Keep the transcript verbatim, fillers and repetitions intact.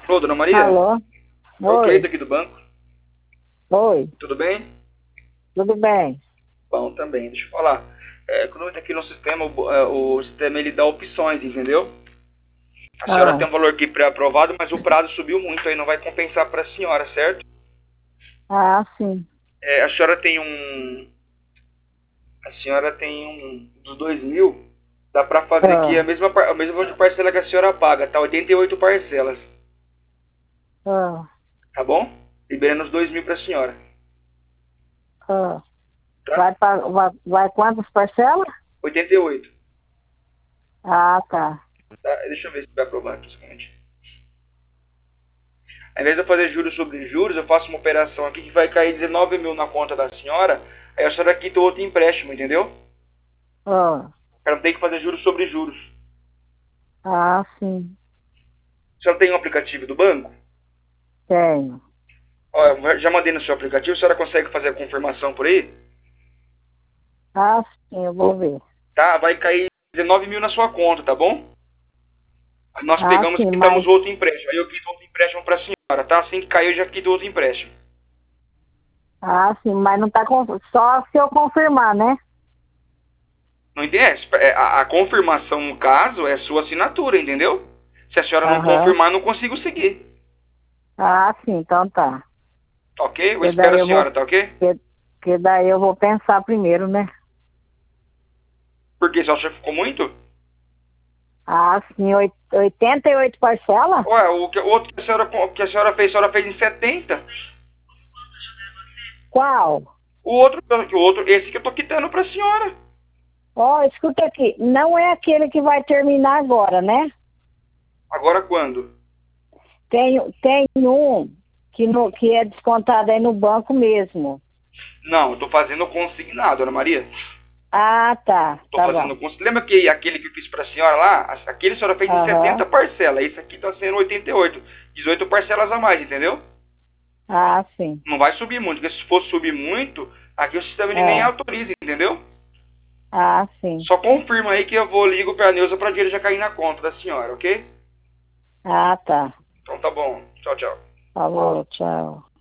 Alô, dona Maria? Alô? É o Cleito Oi. aqui do banco. Oi. Tudo bem? Tudo bem? Bom, também. Deixa eu falar. É, quando entra aqui no sistema, o, é, o sistema ele dá opções, entendeu? A senhora Ah, tem um valor aqui pré-aprovado, mas o prazo subiu muito, aí não vai compensar para a senhora, certo? ah, sim. É, a senhora tem um... A senhora tem um dos dois mil. Dá para fazer aqui a Ah, mesma, par- a mesma valor de parcela que a senhora paga, tá? oitenta e oito parcelas, ah, tá bom? Liberando os dois mil para a senhora, ah. tá? Vai, pa- vai, vai quantas parcelas? oitenta e oito. Ah, tá. Tá? Deixa eu ver se vai aprovar aqui, só um momentinho. Ao invés de eu fazer juros sobre juros, eu faço uma operação aqui que vai cair dezenove mil na conta da senhora, aí a senhora quita outro empréstimo, entendeu? Ah, Ela não tem que fazer juros sobre juros. ah, sim. A senhora tem um aplicativo do banco? Tenho. Ó, eu já mandei no seu aplicativo, a senhora consegue fazer a confirmação por aí? Ah, sim, eu vou ver. Tá? Vai cair dezenove mil na sua conta, tá bom? Aí nós Ah, pegamos e sim, quitamos mas... o outro empréstimo. Aí eu quito outro empréstimo pra senhora, tá? Assim que cair, eu já quito outro empréstimo. Ah, sim, mas não tá... Com... Só se eu confirmar, né? Não entende? É, A, a confirmação, no caso, é sua assinatura, entendeu? Se a senhora não Aham. confirmar, não consigo seguir. Ah, sim, então tá. Tá ok? Eu Que espero daí a eu vou... senhora, tá ok? Que, que daí eu vou pensar primeiro, né? Por que? Você acha que ficou muito? Ah, sim, oit- oitenta e oito parcelas? Ué, o, que, o outro que a, senhora, que a senhora fez, a senhora fez em setenta. Qual? O outro, o outro, esse que eu tô quitando pra senhora. Ó, escuta aqui, não é aquele que vai terminar agora, né? Agora quando? Tem, tem um que, no, que é descontado aí no banco mesmo. Não, eu tô fazendo consignado, Ana Maria. Ah, tá, Tô tá fazendo bom. consignado. Lembra que aquele que eu fiz pra senhora lá? Aquele a senhora fez em Aham. setenta parcelas. Esse aqui tá sendo oitenta e oito. dezoito parcelas a mais, entendeu? Ah, sim. Não vai subir muito, porque se for subir muito, aqui o sistema ele nem É. autoriza, entendeu? Ah, sim. Só confirma aí que eu vou ligo pra Neuza pra dinheiro já cair na conta da senhora, ok? Ah, tá. Então tá bom. Tchau, tchau. Falou, tchau.